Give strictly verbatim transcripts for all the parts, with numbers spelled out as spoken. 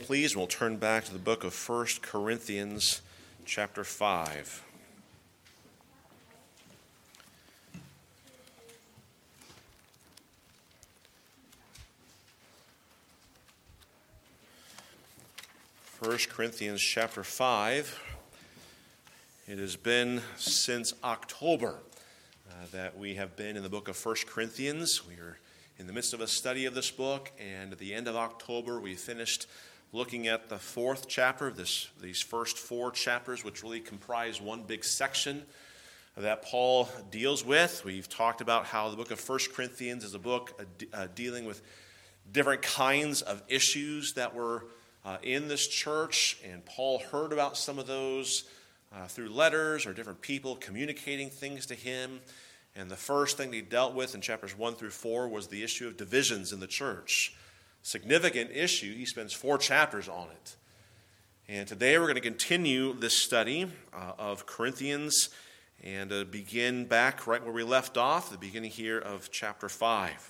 please, and we'll turn back to the book of First Corinthians, chapter five. First Corinthians, chapter five. It has been since October uh, that we have been in the book of First Corinthians. We are in the midst of a study of this book, and at the end of October, we finished looking at the fourth chapter of this, these first four chapters, which really comprise one big section that Paul deals with. We've talked about how the book of First Corinthians is a book uh, uh, dealing with different kinds of issues that were uh, in this church, and Paul heard about some of those uh, through letters or different people communicating things to him. And the first thing he dealt with in chapters one through four was the issue of divisions in the church. Significant issue. He spends four chapters on it. And today we're going to continue this study uh, of Corinthians and uh, begin back right where we left off, the beginning here of chapter five.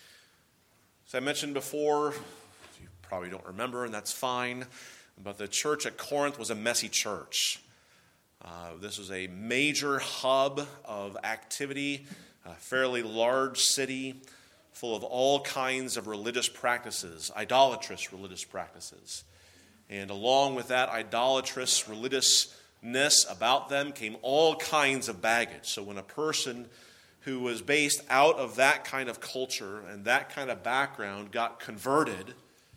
As I mentioned before, you probably don't remember, and that's fine, but the church at Corinth was a messy church. Uh, this was a major hub of activity, a fairly large city full of all kinds of religious practices, idolatrous religious practices. And along with that idolatrous religiousness about them came all kinds of baggage. So when a person who was based out of that kind of culture and that kind of background got converted,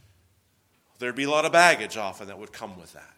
there'd be a lot of baggage often that would come with that.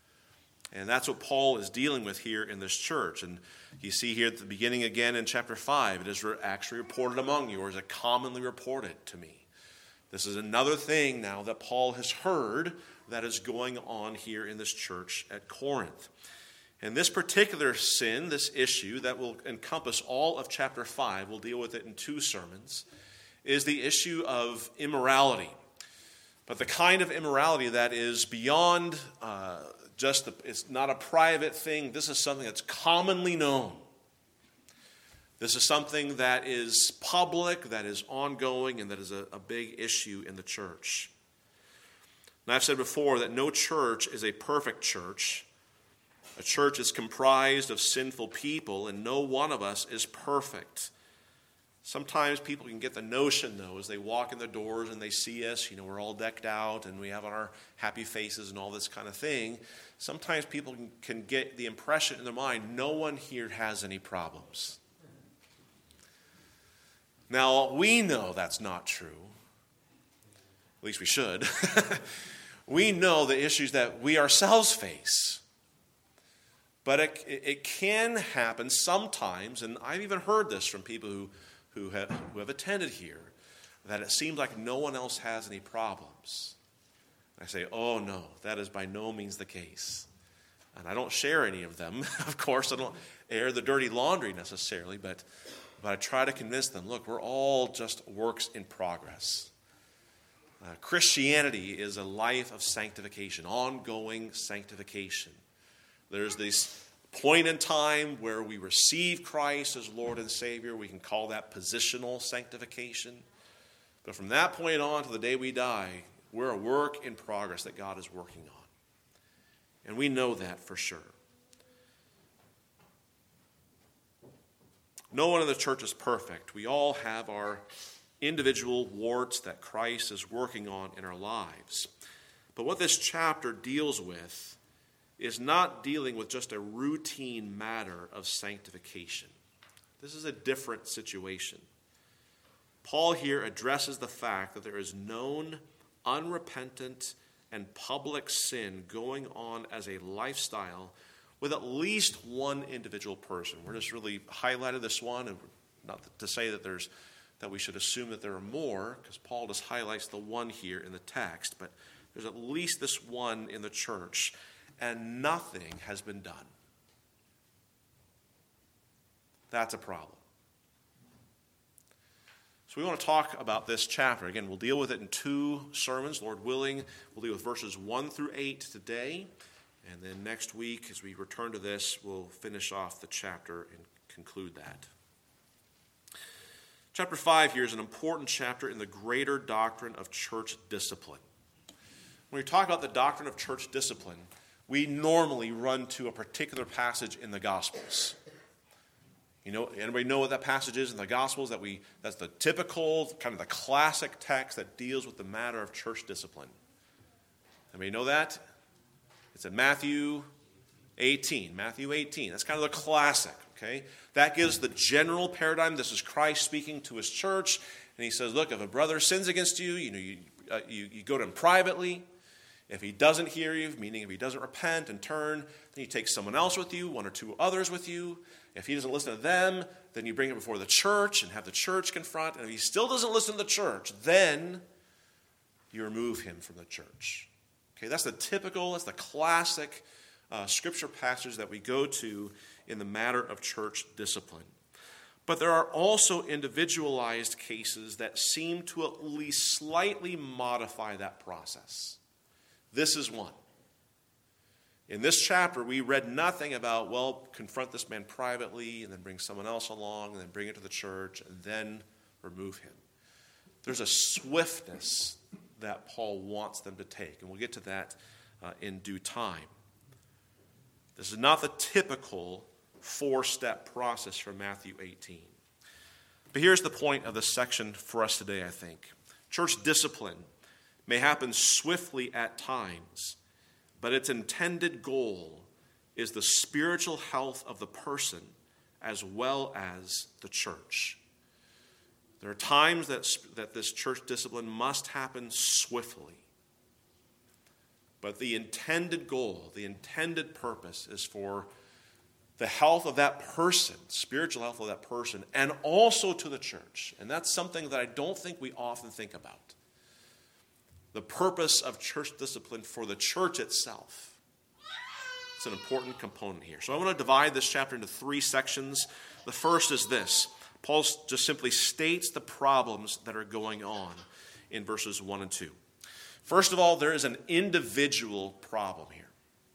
And that's what Paul is dealing with here in this church. And you see here at the beginning again in chapter five, it is actually reported among you, or is it commonly reported to me. This is another thing now that Paul has heard that is going on here in this church at Corinth. And this particular sin, this issue that will encompass all of chapter five, we'll deal with it in two sermons, is the issue of immorality. But the kind of immorality that is beyond uh, just, the, it's not a private thing. This is something that's commonly known. This is something that is public, that is ongoing, and that is a, a big issue in the church. And I've said before that no church is a perfect church. A church is comprised of sinful people, and no one of us is perfect. Sometimes people can get the notion, though, as they walk in the doors and they see us, you know, we're all decked out and we have our happy faces and all this kind of thing. Sometimes people can, can get the impression in their mind, no one here has any problems. Now, we know that's not true. At least we should. We know the issues that we ourselves face. But it, it can happen sometimes, and I've even heard this from people who Who have, who have attended here, that it seems like no one else has any problems. I say, oh no, that is by no means the case. And I don't share any of them. Of course, I don't air the dirty laundry necessarily, but, but I try to convince them, look, we're all just works in progress. Uh, Christianity is a life of sanctification, ongoing sanctification. There's this point in time where we receive Christ as Lord and Savior. We can call that positional sanctification. But from that point on to the day we die, we're a work in progress that God is working on. And we know that for sure. No one in the church is perfect. We all have our individual warts that Christ is working on in our lives. But what this chapter deals with is not dealing with just a routine matter of sanctification. This is a different situation. Paul here addresses the fact that there is known, unrepentant, and public sin going on as a lifestyle with at least one individual person. We're just really highlighted this one, and not to say that there's that we should assume that there are more, because Paul just highlights the one here in the text, but there's at least this one in the church. And nothing has been done. That's a problem. So we want to talk about this chapter. Again, we'll deal with it in two sermons, Lord willing. We'll deal with verses one through eight today. And then next week, as we return to this, we'll finish off the chapter and conclude that. Chapter five here is an important chapter in the greater doctrine of church discipline. When we talk about the doctrine of church discipline, we normally run to a particular passage in the Gospels. You know, anybody know what that passage is in the Gospels? That we that's the typical, kind of the classic text that deals with the matter of church discipline. Anybody know that? It's in Matthew eighteen. Matthew eighteen. That's kind of the classic, okay? That gives the general paradigm. This is Christ speaking to his church, and he says, look, if a brother sins against you, you know, you, uh, you, you go to him privately. If he doesn't hear you, meaning if he doesn't repent and turn, then you take someone else with you, one or two others with you. If he doesn't listen to them, then you bring it before the church and have the church confront. And if he still doesn't listen to the church, then you remove him from the church. Okay, that's the typical, that's the classic uh, scripture passage that we go to in the matter of church discipline. But there are also individualized cases that seem to at least slightly modify that process. This is one. In this chapter, we read nothing about, well, confront this man privately and then bring someone else along and then bring it to the church and then remove him. There's a swiftness that Paul wants them to take, and we'll get to that uh, in due time. This is not the typical four-step process from Matthew eighteen. But here's the point of the section for us today, I think. Church discipline may happen swiftly at times, but its intended goal is the spiritual health of the person as well as the church. There are times that, that this church discipline must happen swiftly, but the intended goal, the intended purpose is for the health of that person, spiritual health of that person, and also to the church. And that's something that I don't think we often think about. The purpose of church discipline for the church itself. It's an important component here. So I want to divide this chapter into three sections. The first is this. Paul just simply states the problems that are going on in verses one and two. First of all, there is an individual problem here.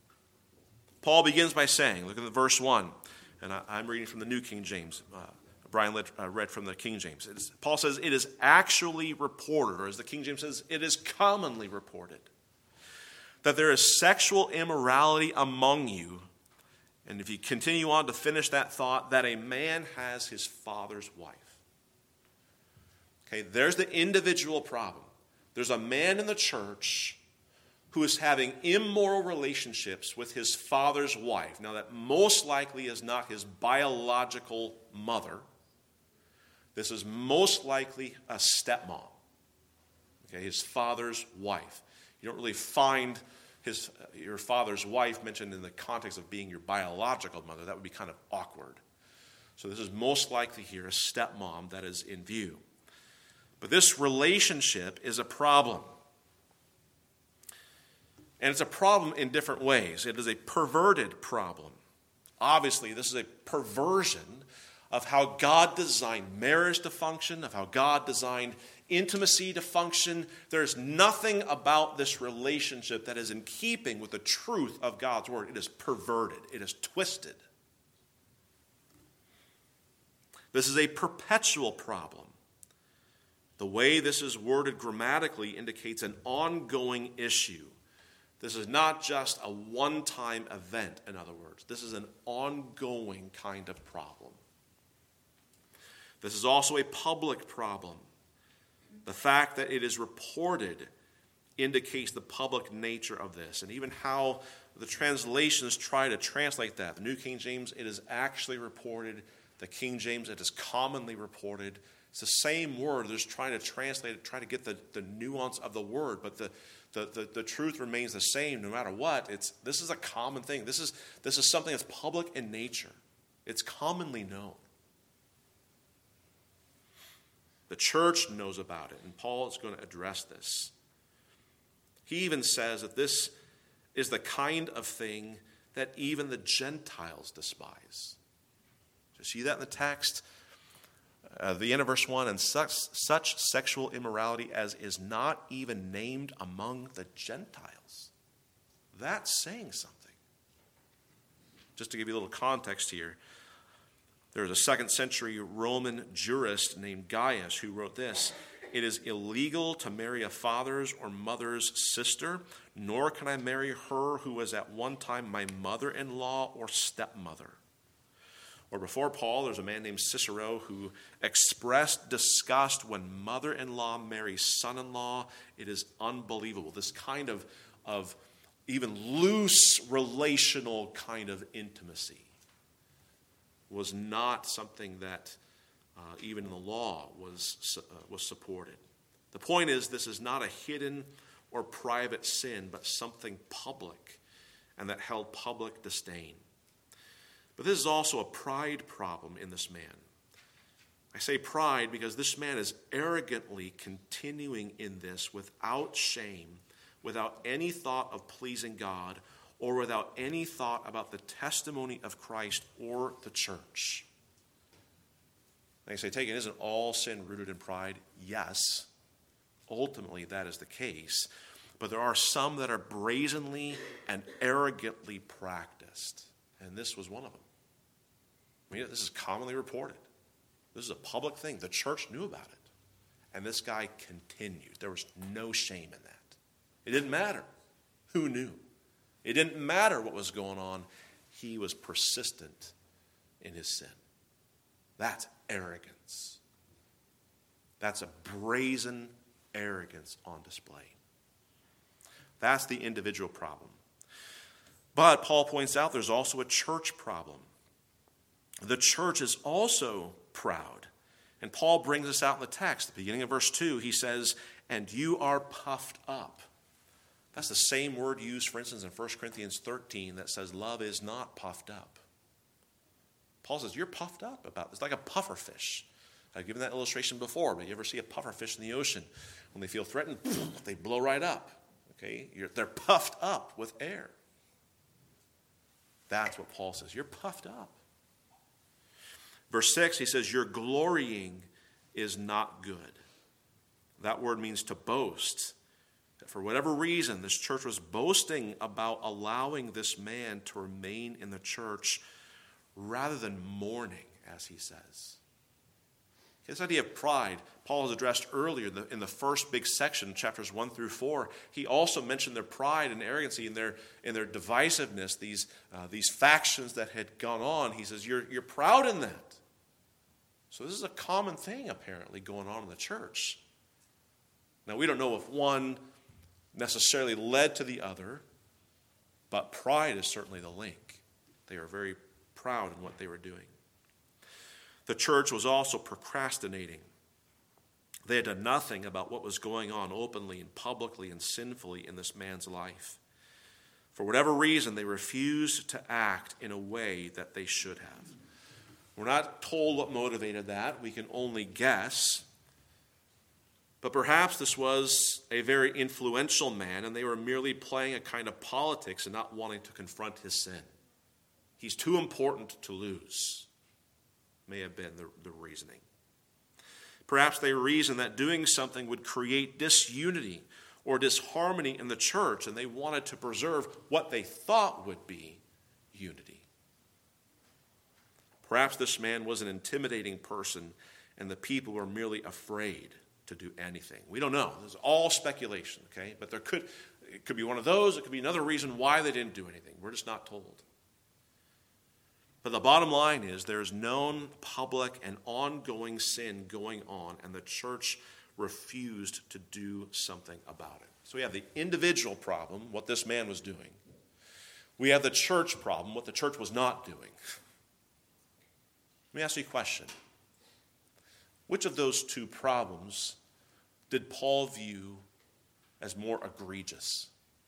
Paul begins by saying, look at the verse one, and I, I'm reading from the New King James. Uh, Brian led, uh, read from the King James. It is, Paul says, it is actually reported, or as the King James says, it is commonly reported, that there is sexual immorality among you. And if you continue on to finish that thought, that a man has his father's wife. Okay, there's the individual problem. There's a man in the church who is having immoral relationships with his father's wife. Now, that most likely is not his biological mother. This is most likely a stepmom, okay, his father's wife. You don't really find his uh, your father's wife mentioned in the context of being your biological mother. That would be kind of awkward. So this is most likely here a stepmom that is in view. But this relationship is a problem. And it's a problem in different ways. It is a perverted problem. Obviously, this is a perversion of how God designed marriage to function, of how God designed intimacy to function. There's nothing about this relationship that is in keeping with the truth of God's word. It is perverted. It is twisted. This is a perpetual problem. The way this is worded grammatically indicates an ongoing issue. This is not just a one-time event, in other words. This is an ongoing kind of problem. This is also a public problem. The fact that it is reported indicates the public nature of this, and even how the translations try to translate that. The New King James, it is actually reported. The King James, it is commonly reported. It's the same word. They're just trying to translate it, try to get the, the nuance of the word, but the, the, the, the truth remains the same no matter what. It's this is a common thing. This is this is something that's public in nature. It's commonly known. The church knows about it, and Paul is going to address this. He even says that this is the kind of thing that even the Gentiles despise. Do you see that in the text? Uh, the end of verse one, and such, such sexual immorality as is not even named among the Gentiles. That's saying something. Just to give you a little context here, there was a second century Roman jurist named Gaius who wrote this. It is illegal to marry a father's or mother's sister, nor can I marry her who was at one time my mother-in-law or stepmother. Or before Paul, there's a man named Cicero who expressed disgust when mother-in-law marries son-in-law. It is unbelievable. This kind of, of even loose relational kind of intimacy was not something that uh, even in the law was, uh, was supported. The point is, this is not a hidden or private sin, but something public, and that held public disdain. But this is also a pride problem in this man. I say pride because this man is arrogantly continuing in this without shame, without any thought of pleasing God, or without any thought about the testimony of Christ or the church. They say, taken, isn't all sin rooted in pride? Yes. Ultimately, that is the case. But there are some that are brazenly and arrogantly practiced. And this was one of them. I mean, this is commonly reported. This is a public thing. The church knew about it. And this guy continued. There was no shame in that. It didn't matter who knew. It didn't matter what was going on. He was persistent in his sin. That's arrogance. That's a brazen arrogance on display. That's the individual problem. But Paul points out there's also a church problem. The church is also proud. And Paul brings this out in the text. At the beginning of verse two, he says, and you are puffed up. That's the same word used, for instance, in First Corinthians thirteen that says love is not puffed up. Paul says, you're puffed up about it. It's like a puffer fish. I've given that illustration before, but you ever see a puffer fish in the ocean? When they feel threatened, they blow right up. Okay, You're, they're puffed up with air. That's what Paul says. You're puffed up. Verse six, he says, your glorying is not good. That word means to boast. For whatever reason, this church was boasting about allowing this man to remain in the church rather than mourning, as he says. This idea of pride, Paul has addressed earlier in the first big section, chapters one through four. He also mentioned their pride and arrogancy and their, and their divisiveness, these, uh, these factions that had gone on. He says, you're, you're proud in that. So this is a common thing, apparently, going on in the church. Now, we don't know if one necessarily led to the other, but pride is certainly the link. They are very proud in what they were doing. The church was also procrastinating. They had done nothing about what was going on openly and publicly and sinfully in this man's life. For whatever reason, they refused to act in a way that they should have. We're not told what motivated that. We can only guess. But perhaps this was a very influential man, and they were merely playing a kind of politics and not wanting to confront his sin. He's too important to lose, may have been the, the reasoning. Perhaps they reasoned that doing something would create disunity or disharmony in the church, and they wanted to preserve what they thought would be unity. Perhaps this man was an intimidating person, and the people were merely afraid to do anything. We don't know. This is all speculation, okay? But there could, it could be one of those. It could be another reason why they didn't do anything. We're just not told. But the bottom line is there's known public and ongoing sin going on, and the church refused to do something about it. So we have the individual problem, what this man was doing. We have the church problem, what the church was not doing. Let me ask you a question. Which of those two problems did Paul view as more egregious?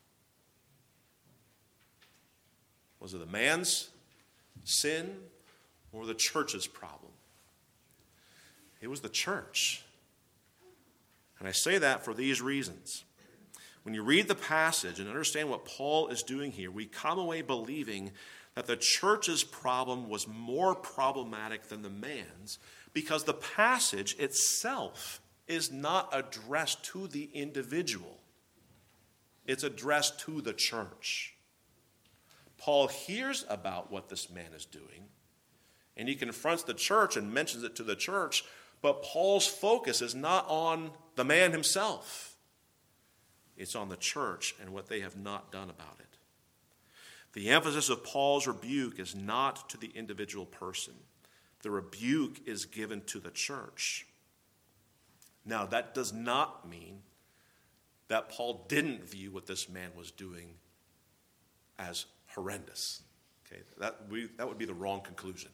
Was it the man's sin or the church's problem? It was the church. And I say that for these reasons. When you read the passage and understand what Paul is doing here, we come away believing that the church's problem was more problematic than the man's, because the passage itself is not addressed to the individual. It's addressed to the church. Paul hears about what this man is doing, and he confronts the church and mentions it to the church, but Paul's focus is not on the man himself. It's on the church and what they have not done about it. The emphasis of Paul's rebuke is not to the individual person. The rebuke is given to the church. Now, that does not mean that Paul didn't view what this man was doing as horrendous. Okay, that, we, that would be the wrong conclusion.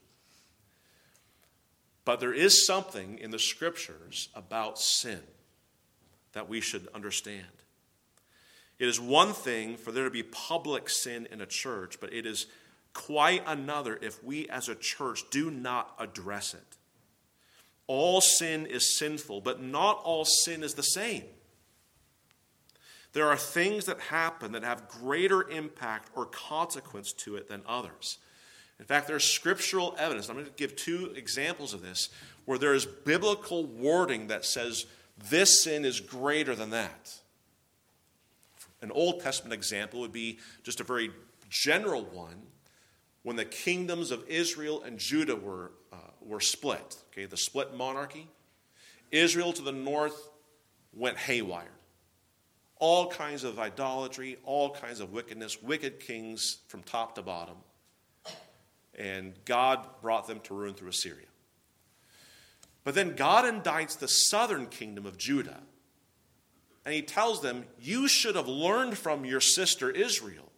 But there is something in the scriptures about sin that we should understand. It is one thing for there to be public sin in a church, but it is quite another if we as a church do not address it. All sin is sinful, but not all sin is the same. There are things that happen that have greater impact or consequence to it than others. In fact, there's scriptural evidence. I'm going to give two examples of this where there is biblical wording that says this sin is greater than that. An Old Testament example would be just a very general one when the kingdoms of Israel and Judah were, uh, were split. Okay, the split monarchy. Israel to the north went haywire. All kinds of idolatry, all kinds of wickedness, wicked kings from top to bottom. And God brought them to ruin through Assyria. But then God indicts the southern kingdom of Judah. And he tells them, you should have learned from your sister Israel.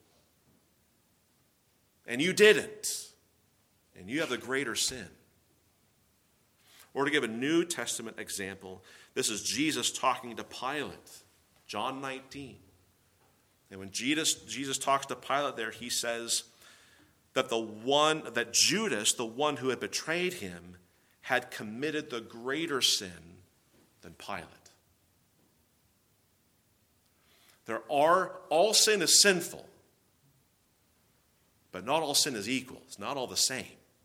And you didn't. And you have the greater sin. Or to give a New Testament example, this is Jesus talking to Pilate, John nineteen. And when Jesus, Jesus talks to Pilate there, he says that the one, that Judas, the one who had betrayed him, had committed the greater sin than Pilate. There are, all sin is sinful, but not all sin is equal. It's not all the same.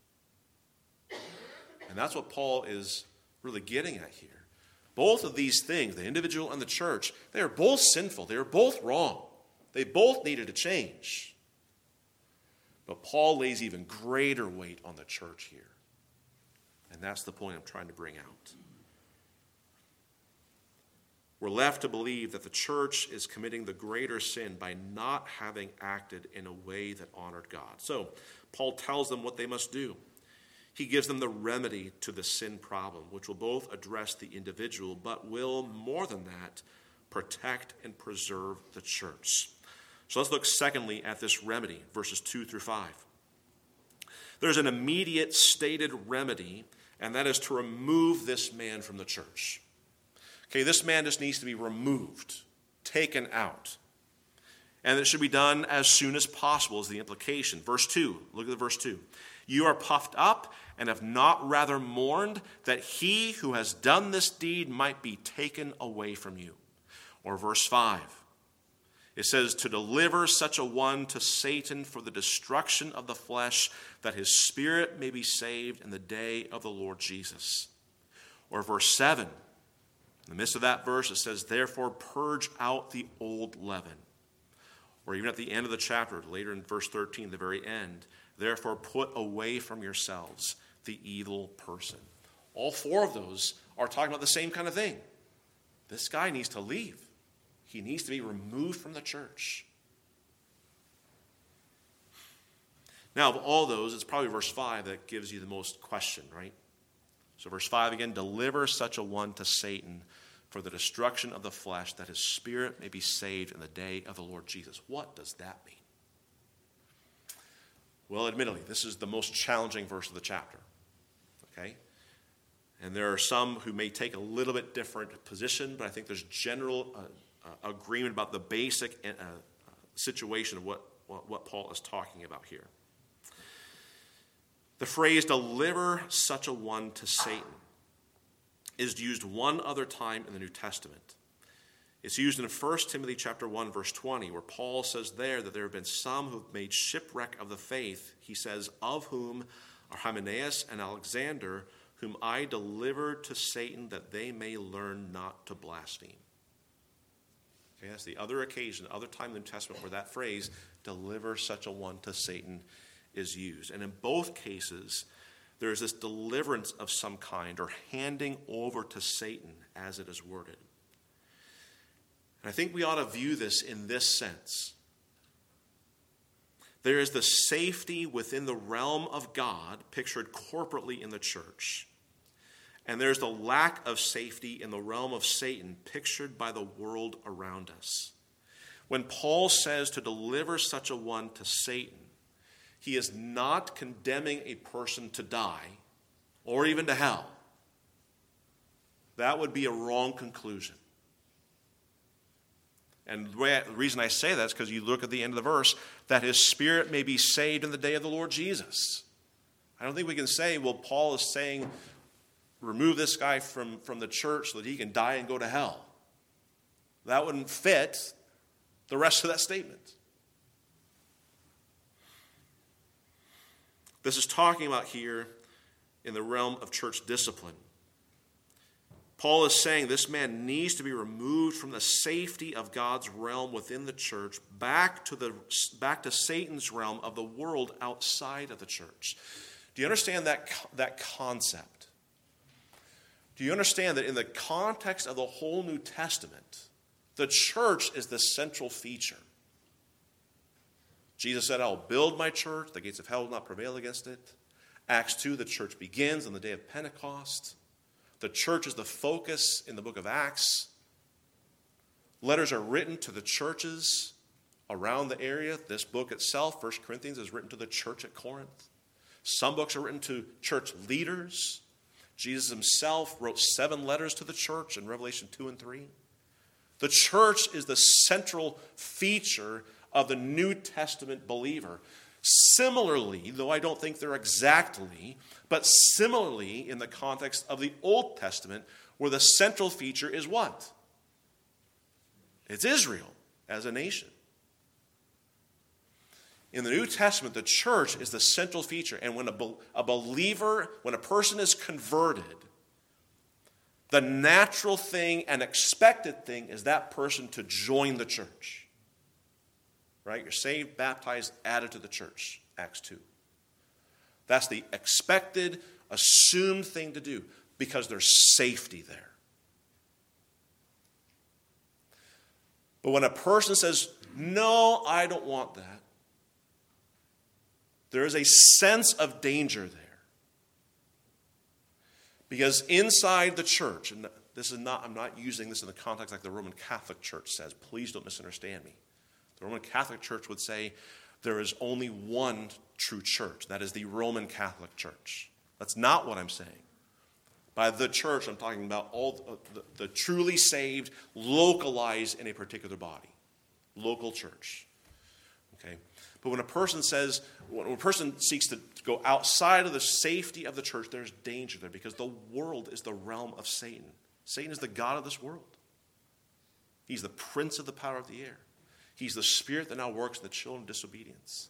And that's what Paul is really getting at here. Both of these things, the individual and the church, they are both sinful. They are both wrong. They both needed to change. But Paul lays even greater weight on the church here. And that's the point I'm trying to bring out. We're left to believe that the church is committing the greater sin by not having acted in a way that honored God. So, Paul tells them what they must do. He gives them the remedy to the sin problem, which will both address the individual, but will, more than that, protect and preserve the church. So let's look secondly at this remedy, verses two through five. There's an immediate stated remedy, and that is to remove this man from the church. Okay, this man just needs to be removed, taken out. And it should be done as soon as possible is the implication. Verse two, look at verse two. You are puffed up and have not rather mourned that he who has done this deed might be taken away from you. Or verse five. It says, to deliver such a one to Satan for the destruction of the flesh, that his spirit may be saved in the day of the Lord Jesus. Or verse seven. In the midst of that verse, it says, therefore purge out the old leaven. Or even at the end of the chapter, later in verse thirteen, the very end, therefore put away from yourselves the evil person. All four of those are talking about the same kind of thing. This guy needs to leave. He needs to be removed from the church. Now, of all those, it's probably verse five that gives you the most question, right? So verse five again, deliver such a one to Satan for the destruction of the flesh, that his spirit may be saved in the day of the Lord Jesus. What does that mean? Well, admittedly, this is the most challenging verse of the chapter. Okay? And there are some who may take a little bit different position, but I think there's general uh, uh, agreement about the basic uh, uh, situation of what, what, what Paul is talking about here. The phrase, deliver such a one to Satan, is used one other time in the New Testament. It's used in First Timothy chapter one, verse twenty, where Paul says there that there have been some who have made shipwreck of the faith. He says, of whom are Hymenaeus and Alexander, whom I delivered to Satan that they may learn not to blaspheme. Okay, that's the other occasion, the other time in the New Testament where that phrase, deliver such a one to Satan, is used. And in both cases, there is this deliverance of some kind or handing over to Satan as it is worded. I think we ought to view this in this sense. There is the safety within the realm of God, pictured corporately in the church. And there's the lack of safety in the realm of Satan, pictured by the world around us. When Paul says to deliver such a one to Satan, he is not condemning a person to die or even to hell. That would be a wrong conclusion. And the reason I say that is because you look at the end of the verse, that his spirit may be saved in the day of the Lord Jesus. I don't think we can say, well, Paul is saying, remove this guy from, from the church so that he can die and go to hell. That wouldn't fit the rest of that statement. This is talking about here in the realm of church discipline. Paul is saying this man needs to be removed from the safety of God's realm within the church back to the back to Satan's realm of the world outside of the church. Do you understand that, that concept? Do you understand that in the context of the whole New Testament, the church is the central feature? Jesus said, I'll build my church, the gates of hell will not prevail against it. Acts two, the church begins on the day of Pentecost. The church is the focus in the book of Acts. Letters are written to the churches around the area. This book itself, First Corinthians, is written to the church at Corinth. Some books are written to church leaders. Jesus himself wrote seven letters to the church in Revelation two and three. The church is the central feature of the New Testament believer. Similarly, though I don't think they're exactly, but similarly in the context of the Old Testament, where the central feature is what? It's Israel as a nation. In the New Testament, the church is the central feature. And when a, a believer, when a person is converted, the natural thing and expected thing is that person to join the church. Right? You're saved, baptized, added to the church. Acts two. That's the expected, assumed thing to do because there's safety there. But when a person says, no, I don't want that, there is a sense of danger there. Because inside the church, and this is not, I'm not using this in the context like the Roman Catholic Church says. Please don't misunderstand me. The Roman Catholic Church would say there is only one true church. That is the Roman Catholic Church. That's not what I'm saying. By the church, I'm talking about all the, the truly saved, localized in a particular body. Local church. Okay? But when a person says, when a person seeks to go outside of the safety of the church, there's danger there because the world is the realm of Satan. Satan is the god of this world. He's the prince of the power of the air. He's the spirit that now works in the children of disobedience.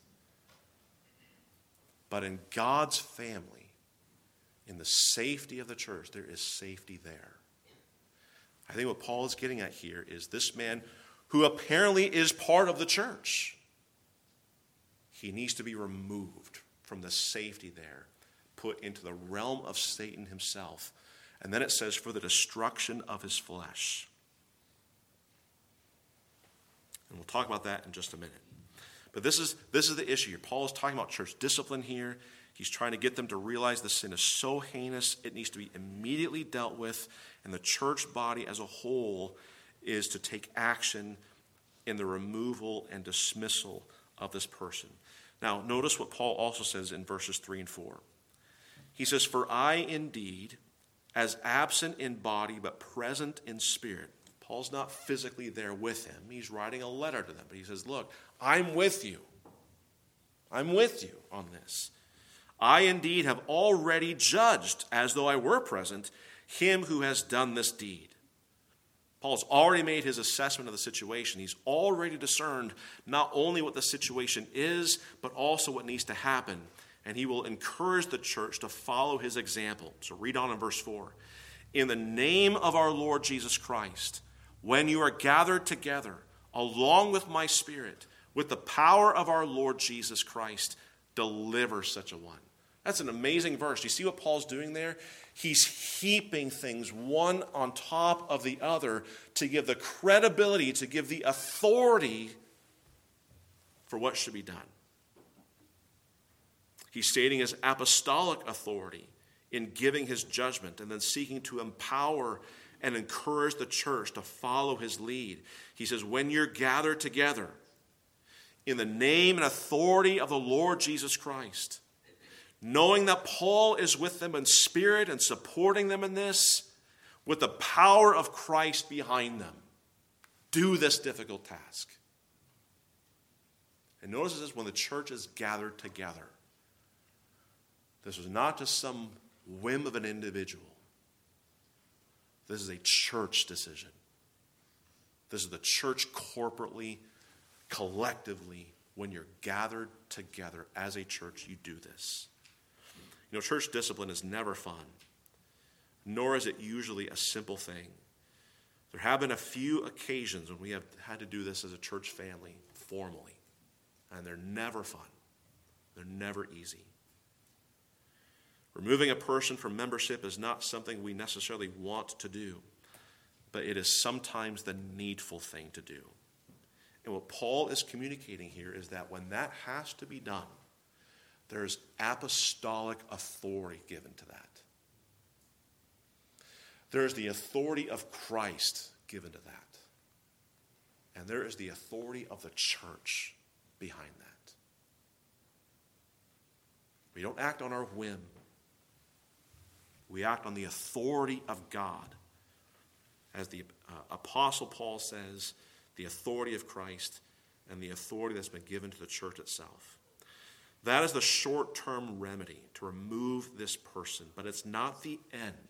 But in God's family, in the safety of the church, there is safety there. I think what Paul is getting at here is this man who apparently is part of the church, he needs to be removed from the safety there, put into the realm of Satan himself. And then it says, for the destruction of his flesh. And we'll talk about that in just a minute. But this is, this is the issue here. Paul is talking about church discipline here. He's trying to get them to realize the sin is so heinous, it needs to be immediately dealt with. And the church body as a whole is to take action in the removal and dismissal of this person. Now, notice what Paul also says in verses three and four. He says, for I indeed, as absent in body but present in spirit. Paul's not physically there with him. He's writing a letter to them. But he says, look, I'm with you. I'm with you on this. I indeed have already judged, as though I were present, him who has done this deed. Paul's already made his assessment of the situation. He's already discerned not only what the situation is, but also what needs to happen. And he will encourage the church to follow his example. So read on in verse four. In the name of our Lord Jesus Christ, when you are gathered together, along with my spirit, with the power of our Lord Jesus Christ, deliver such a one. That's an amazing verse. Do you see what Paul's doing there? He's heaping things one on top of the other to give the credibility, to give the authority for what should be done. He's stating his apostolic authority in giving his judgment and then seeking to empower and encourage the church to follow his lead. He says, when you're gathered together in the name and authority of the Lord Jesus Christ, knowing that Paul is with them in spirit and supporting them in this, with the power of Christ behind them, do this difficult task. And notice this, when the church is gathered together, this was not just some whim of an individual. This is a church decision. This is the church corporately, collectively, when you're gathered together as a church, you do this. You know, church discipline is never fun, nor is it usually a simple thing. There have been a few occasions when we have had to do this as a church family formally, and they're never fun. They're never easy. Removing a person from membership is not something we necessarily want to do, but it is sometimes the needful thing to do. And what Paul is communicating here is that when that has to be done, there's apostolic authority given to that. There's the authority of Christ given to that. And there is the authority of the church behind that. We don't act on our whim. We act on the authority of God. As the uh, Apostle Paul says, the authority of Christ and the authority that's been given to the church itself. That is the short-term remedy to remove this person, but it's not the end.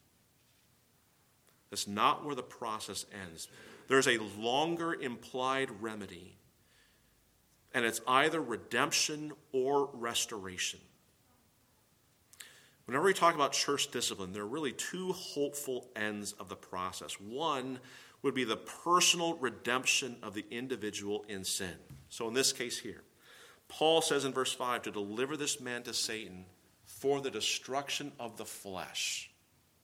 It's not where the process ends. There's a longer implied remedy, and it's either redemption or restoration. Whenever we talk about church discipline, there are really two hopeful ends of the process. One would be the personal redemption of the individual in sin. So in this case here, Paul says in verse five, to deliver this man to Satan for the destruction of the flesh.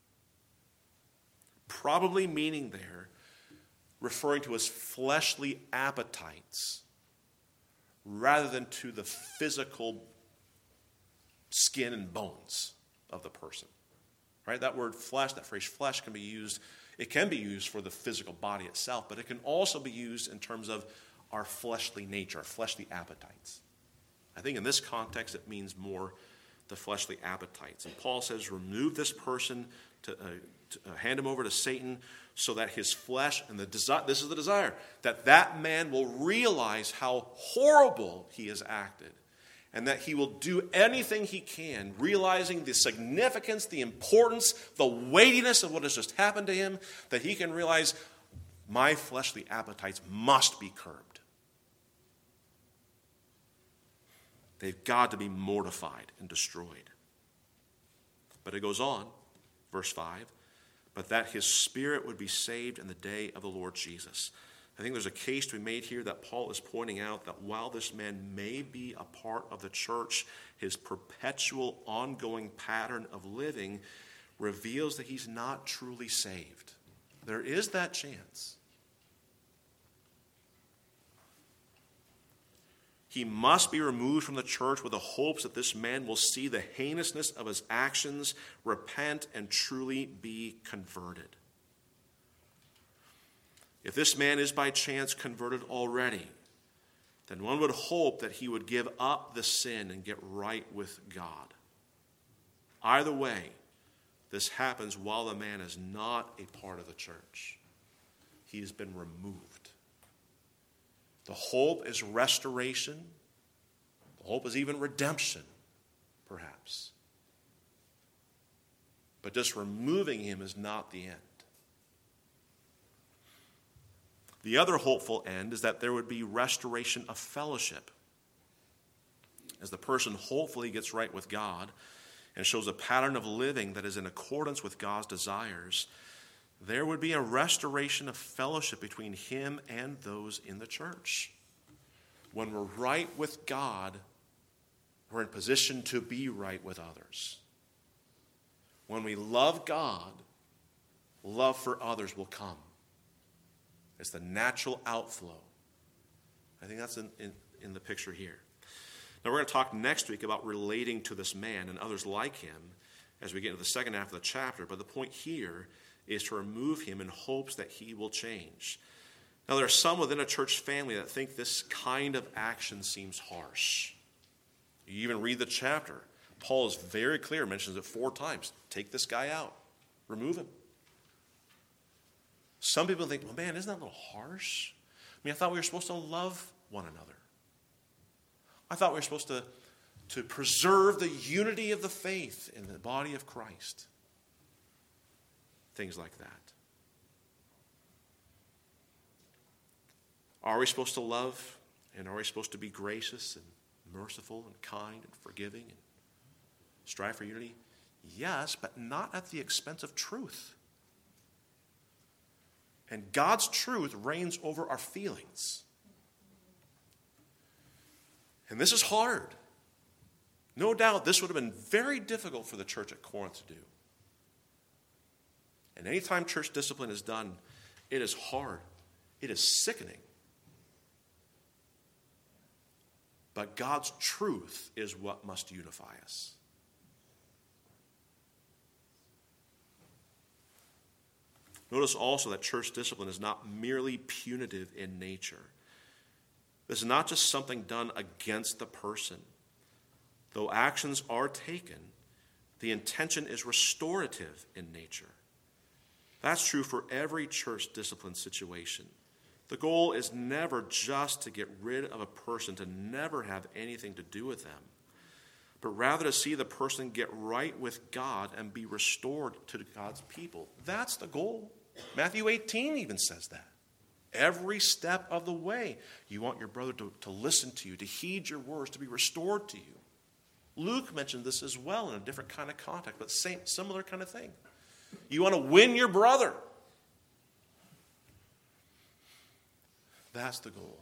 Probably meaning there, referring to his fleshly appetites, rather than to the physical skin and bones of the person. Right? That word flesh, that phrase flesh can be used, it can be used for the physical body itself, but it can also be used in terms of our fleshly nature, our fleshly appetites. I think in this context it means more the fleshly appetites. And Paul says, remove this person, to, uh, to uh, hand him over to Satan, so that his flesh, and the desi- this is the desire, that that man will realize how horrible he has acted, and that he will do anything he can, realizing the significance, the importance, the weightiness of what has just happened to him, that he can realize, my fleshly appetites must be curbed. They've got to be mortified and destroyed. But it goes on, verse five, but that his spirit would be saved in the day of the Lord Jesus. I think there's a case to be made here that Paul is pointing out that while this man may be a part of the church, his perpetual ongoing pattern of living reveals that he's not truly saved. There is that chance. He must be removed from the church with the hopes that this man will see the heinousness of his actions, repent, and truly be converted. If this man is by chance converted already, then one would hope that he would give up the sin and get right with God. Either way, this happens while the man is not a part of the church. He has been removed. The hope is restoration. The hope is even redemption, perhaps. But just removing him is not the end. The other hopeful end is that there would be restoration of fellowship. As the person hopefully gets right with God and shows a pattern of living that is in accordance with God's desires, there would be a restoration of fellowship between him and those in the church. When we're right with God, we're in position to be right with others. When we love God, love for others will come. It's the natural outflow. I think that's in, in, in the picture here. Now we're going to talk next week about relating to this man and others like him as we get into the second half of the chapter. But the point here is to remove him in hopes that he will change. Now there are some within a church family that think this kind of action seems harsh. You even read the chapter. Paul is very clear, mentions it four times. Take this guy out. Remove him. Some people think, well, man, isn't that a little harsh? I mean, I thought we were supposed to love one another. I thought we were supposed to, to preserve the unity of the faith in the body of Christ. Things like that. Are we supposed to love? And are we supposed to be gracious and merciful and kind and forgiving and strive for unity? Yes, but not at the expense of truth. And God's truth reigns over our feelings. And this is hard. No doubt this would have been very difficult for the church at Corinth to do. And anytime church discipline is done, it is hard. It is sickening. But God's truth is what must unify us. Notice also that church discipline is not merely punitive in nature. This is not just something done against the person. Though actions are taken, the intention is restorative in nature. That's true for every church discipline situation. The goal is never just to get rid of a person, to never have anything to do with them, but rather to see the person get right with God and be restored to God's people. That's the goal. Matthew eighteen even says that. Every step of the way, you want your brother to, to listen to you, to heed your words, to be restored to you. Luke mentioned this as well in a different kind of context, but same, similar kind of thing. You want to win your brother. That's the goal.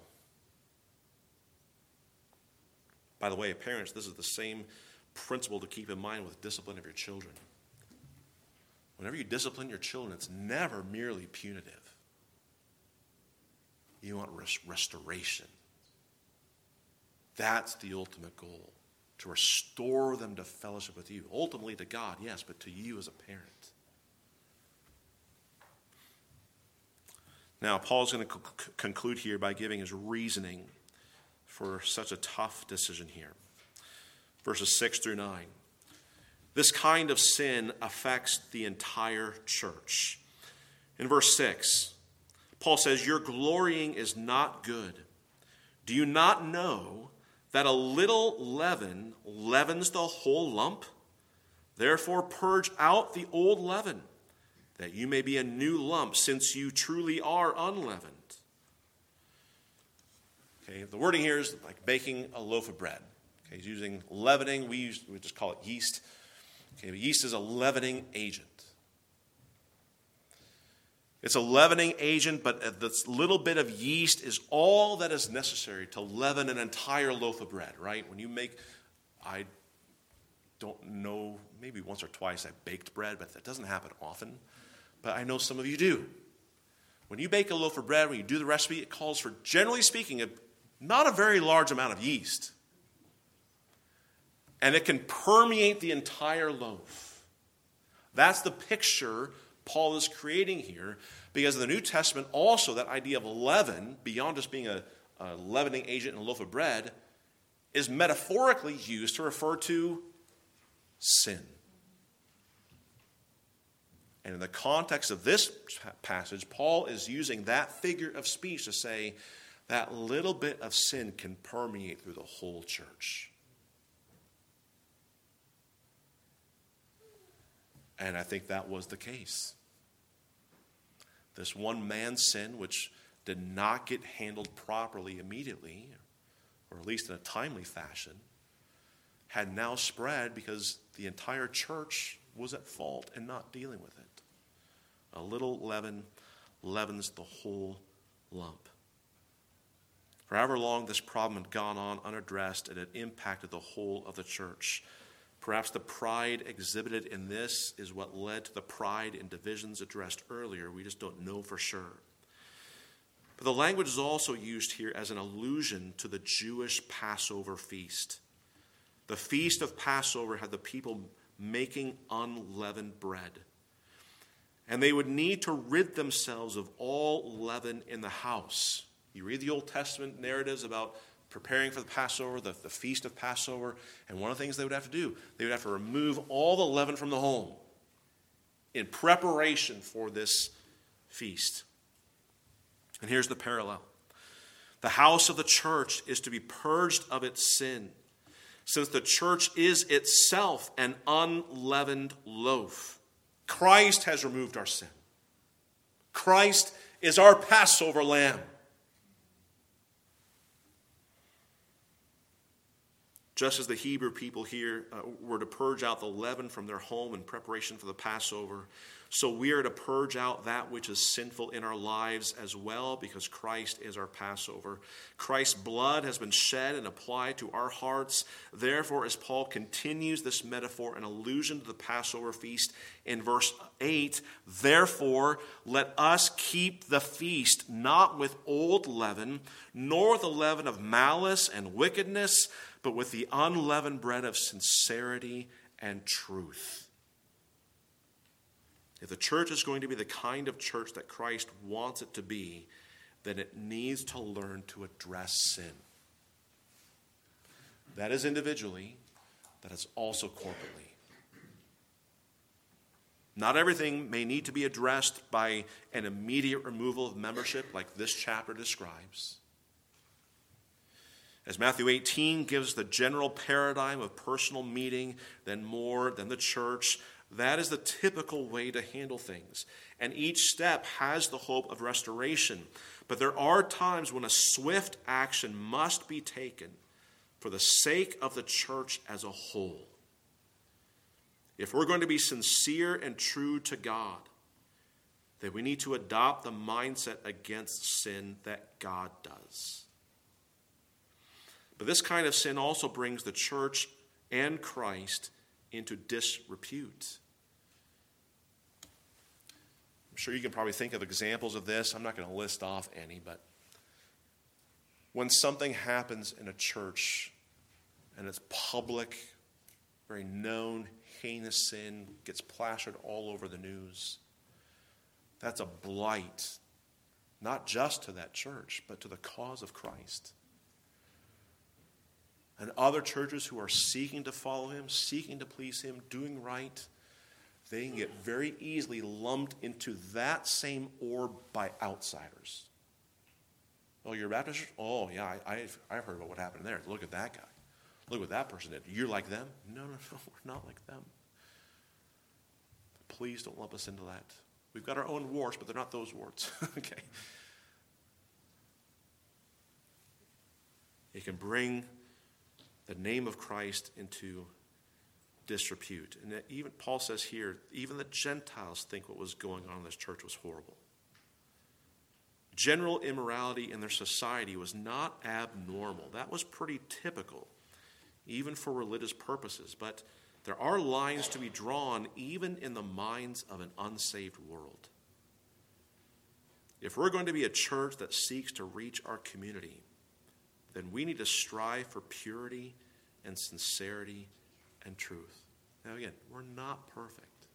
By the way, parents, this is the same principle to keep in mind with discipline of your children. Whenever you discipline your children, it's never merely punitive. You want res- restoration. That's the ultimate goal, to restore them to fellowship with you. Ultimately to God, yes, but to you as a parent. Now, Paul's going to c- conclude here by giving his reasoning for such a tough decision here. Verses six through nine. This kind of sin affects the entire church. In verse six, Paul says, "Your glorying is not good. Do you not know that a little leaven leavens the whole lump? Therefore purge out the old leaven, that you may be a new lump, since you truly are unleavened." Okay, the wording here is like baking a loaf of bread. Okay, he's using leavening. We, use, we just call it yeast. Okay, but yeast is a leavening agent. It's a leavening agent, but this little bit of yeast is all that is necessary to leaven an entire loaf of bread, right? When you make, I don't know, maybe once or twice I baked bread, but that doesn't happen often. But I know some of you do. When you bake a loaf of bread, when you do the recipe, it calls for, generally speaking, a, not a very large amount of yeast. And it can permeate the entire loaf. That's the picture Paul is creating here, because in the New Testament also that idea of leaven, beyond just being a, a leavening agent in a loaf of bread, is metaphorically used to refer to sin. And in the context of this passage, Paul is using that figure of speech to say that little bit of sin can permeate through the whole church. And I think that was the case. This one man's sin, which did not get handled properly immediately, or at least in a timely fashion, had now spread because the entire church was at fault in not dealing with it. A little leaven leavens the whole lump. For however long this problem had gone on unaddressed, it had impacted the whole of the church. Perhaps the pride exhibited in this is what led to the pride and divisions addressed earlier. We just don't know for sure. But the language is also used here as an allusion to the Jewish Passover feast. The feast of Passover had the people making unleavened bread. And they would need to rid themselves of all leaven in the house. You read the Old Testament narratives about preparing for the Passover, the, the feast of Passover, and one of the things they would have to do, they would have to remove all the leaven from the home in preparation for this feast. And here's the parallel. The house of the church is to be purged of its sin, since the church is itself an unleavened loaf. Christ has removed our sin. Christ is our Passover lamb. Just as the Hebrew people here uh, were to purge out the leaven from their home in preparation for the Passover, so we are to purge out that which is sinful in our lives as well, because Christ is our Passover. Christ's blood has been shed and applied to our hearts. Therefore, as Paul continues this metaphor, an allusion to the Passover feast in verse eight, therefore, let us keep the feast not with old leaven, nor with the leaven of malice and wickedness, but with the unleavened bread of sincerity and truth. If the church is going to be the kind of church that Christ wants it to be, then it needs to learn to address sin. That is individually, that is also corporately. Not everything may need to be addressed by an immediate removal of membership like this chapter describes. As Matthew eighteen gives the general paradigm of personal meeting, then more than the church, that is the typical way to handle things. And each step has the hope of restoration. But there are times when a swift action must be taken for the sake of the church as a whole. If we're going to be sincere and true to God, then we need to adopt the mindset against sin that God does. But this kind of sin also brings the church and Christ into disrepute. I'm sure you can probably think of examples of this. I'm not going to list off any, but when something happens in a church and it's public, very known, heinous sin, gets plastered all over the news, that's a blight, not just to that church, but to the cause of Christ. And other churches who are seeking to follow him, seeking to please him, doing right, they can get very easily lumped into that same orb by outsiders. Oh, you're a Baptist? Oh, yeah, I, I've, I've heard about what happened there. Look at that guy. Look what that person did. You're like them? No, no, no, we're not like them. Please don't lump us into that. We've got our own warts, but they're not those warts. Okay. It can bring the name of Christ into disrepute. And even Paul says here, even the Gentiles think what was going on in this church was horrible. General immorality in their society was not abnormal. That was pretty typical, even for religious purposes. But there are lines to be drawn even in the minds of an unsaved world. If we're going to be a church that seeks to reach our community, then we need to strive for purity and sincerity and truth. Now again, we're not perfect.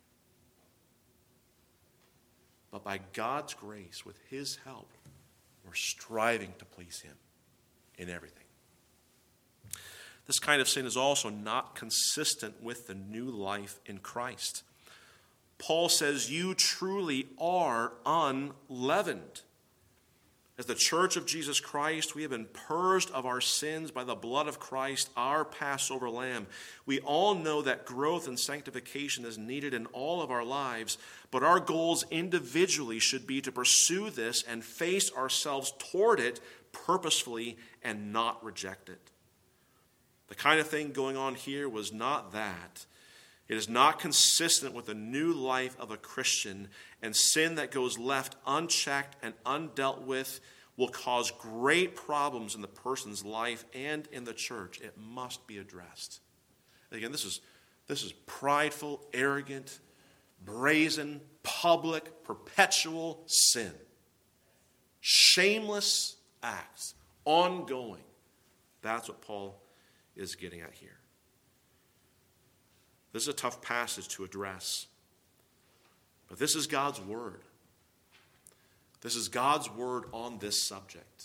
But by God's grace, with his help, we're striving to please him in everything. This kind of sin is also not consistent with the new life in Christ. Paul says, you truly are unleavened. As the church of Jesus Christ, we have been purged of our sins by the blood of Christ, our Passover lamb. We all know that growth and sanctification is needed in all of our lives, but our goals individually should be to pursue this and face ourselves toward it purposefully and not reject it. The kind of thing going on here was not that. It is not consistent with the new life of a Christian, and sin that goes left unchecked and undealt with will cause great problems in the person's life and in the church, it must be addressed. Again, this is, this is prideful, arrogant, brazen, public, perpetual sin. Shameless acts, ongoing. That's what Paul is getting at here. This is a tough passage to address. But this is God's word. This is God's word on this subject.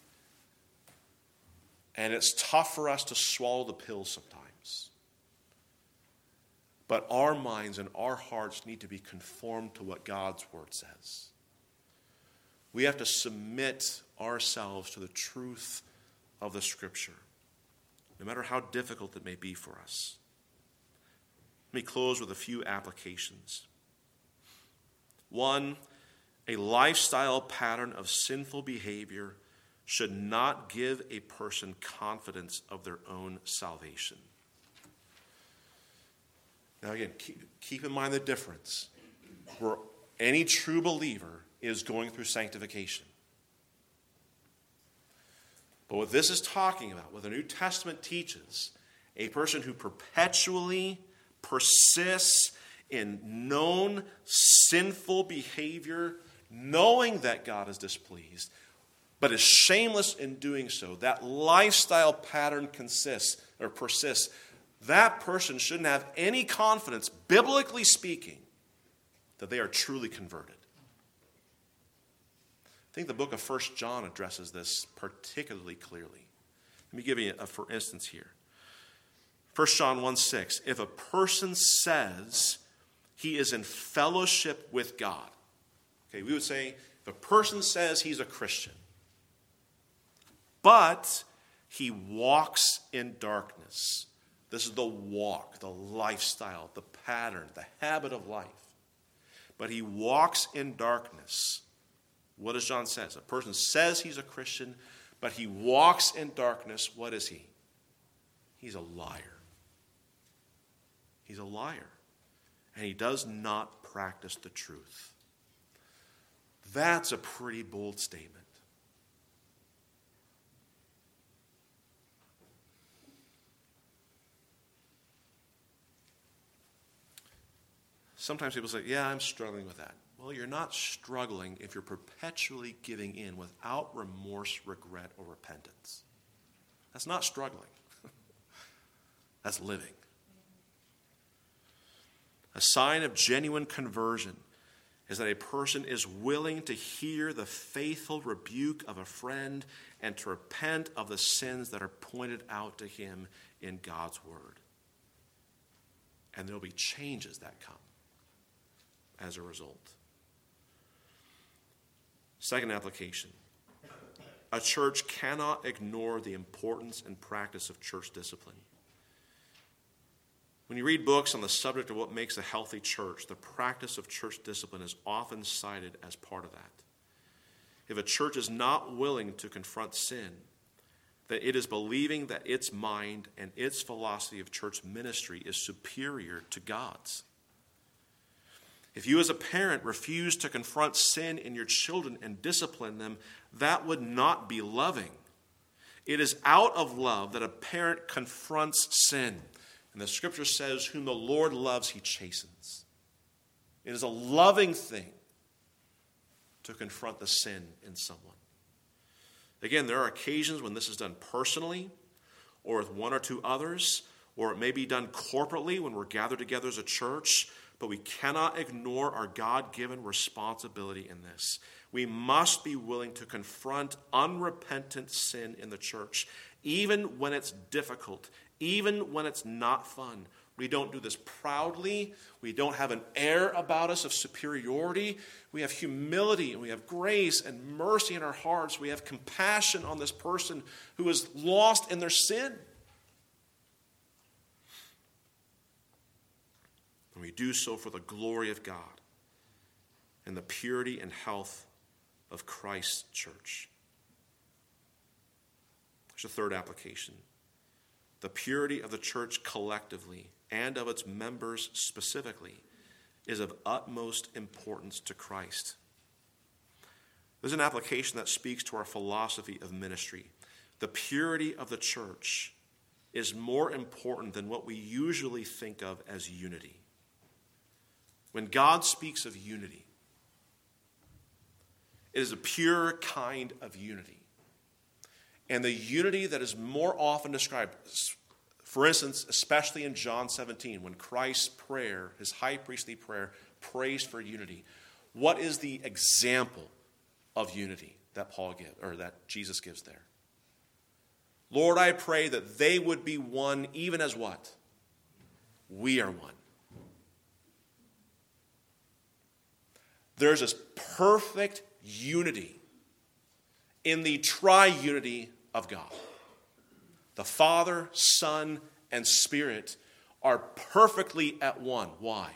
And it's tough for us to swallow the pill sometimes. But our minds and our hearts need to be conformed to what God's word says. We have to submit ourselves to the truth of the Scripture, no matter how difficult it may be for us. Let me close with a few applications. One, a lifestyle pattern of sinful behavior should not give a person confidence of their own salvation. Now again, keep, keep in mind the difference. Where any true believer is going through sanctification. But what this is talking about, what the New Testament teaches, a person who perpetually persists in known sinful behavior, knowing that God is displeased, but is shameless in doing so, that lifestyle pattern consists or persists, that person shouldn't have any confidence, biblically speaking, that they are truly converted. I think the book of First John addresses this particularly clearly. Let me give you a for instance here. First John one six, if a person says he is in fellowship with God, okay, we would say if a person says he's a Christian, but he walks in darkness. This is the walk, the lifestyle, the pattern, the habit of life. But he walks in darkness. What does John say? A person says he's a Christian, but he walks in darkness. What is he? He's a liar. He's a liar. And he does not practice the truth. That's a pretty bold statement. Sometimes people say, yeah, I'm struggling with that. Well, you're not struggling if you're perpetually giving in without remorse, regret, or repentance. That's not struggling. That's living. A sign of genuine conversion is that a person is willing to hear the faithful rebuke of a friend and to repent of the sins that are pointed out to him in God's word. And there will be changes that come as a result. Second application. A church cannot ignore the importance and practice of church discipline. When you read books on the subject of what makes a healthy church, the practice of church discipline is often cited as part of that. If a church is not willing to confront sin, then it is believing that its mind and its philosophy of church ministry is superior to God's. If you as a parent refuse to confront sin in your children and discipline them, that would not be loving. It is out of love that a parent confronts sin. And the scripture says, whom the Lord loves, he chastens. It is a loving thing to confront the sin in someone. Again, there are occasions when this is done personally or with one or two others, or it may be done corporately when we're gathered together as a church. But we cannot ignore our God-given responsibility in this. We must be willing to confront unrepentant sin in the church, even when it's difficult, even when it's not fun. We don't do this proudly. We don't have an air about us of superiority. We have humility and we have grace and mercy in our hearts. We have compassion on this person who is lost in their sin. And we do so for the glory of God and the purity and health of Christ's church. There's a third application. The purity of the church collectively and of its members specifically is of utmost importance to Christ. There's an application that speaks to our philosophy of ministry. The purity of the church is more important than what we usually think of as unity. When God speaks of unity, it is a pure kind of unity. And the unity that is more often described, for instance, especially in John seventeen, when Christ's prayer, his high priestly prayer, prays for unity. What is the example of unity that Paul gives, or that Jesus gives there? Lord, I pray that they would be one, even as what? We are one. There's this perfect unity in the triunity of God. The Father, Son, and Spirit are perfectly at one. Why?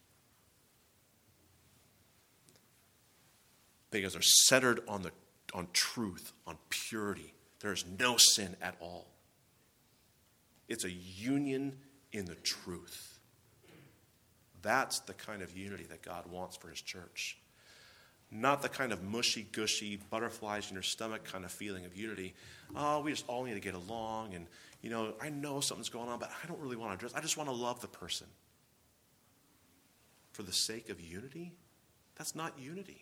Because they're centered on the on truth, on purity. There is no sin at all. It's a union in the truth. That's the kind of unity that God wants for his church. Not the kind of mushy-gushy, butterflies in your stomach kind of feeling of unity. Oh, we just all need to get along, and, you know, I know something's going on, but I don't really want to address. I just want to love the person. For the sake of unity? That's not unity.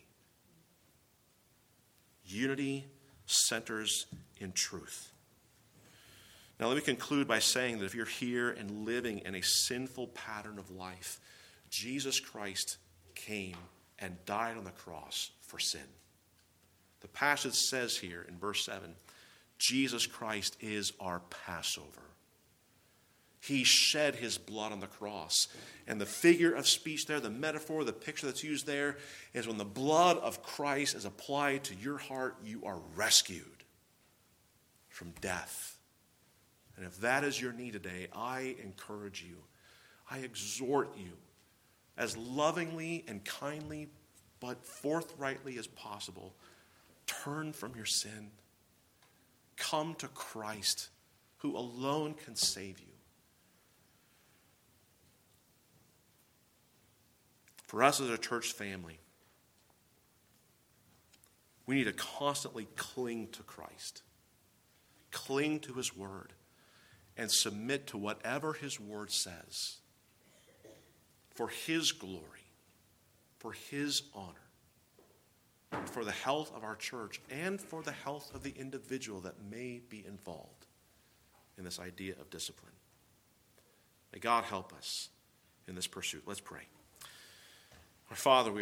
Unity centers in truth. Now, let me conclude by saying that if you're here and living in a sinful pattern of life, Jesus Christ came and died on the cross for sin. The passage says here in verse seven, Jesus Christ is our Passover. He shed his blood on the cross. And the figure of speech there, the metaphor, the picture that's used there, is when the blood of Christ is applied to your heart, you are rescued from death. And if that is your need today, I encourage you, I exhort you, as lovingly and kindly, but forthrightly as possible, turn from your sin. Come to Christ, who alone can save you. For us as a church family, we need to constantly cling to Christ, cling to his word, and submit to whatever his word says for his glory, for his honor, for the health of our church, and for the health of the individual that may be involved in this idea of discipline. May God help us in this pursuit. Let's pray. Our Father, we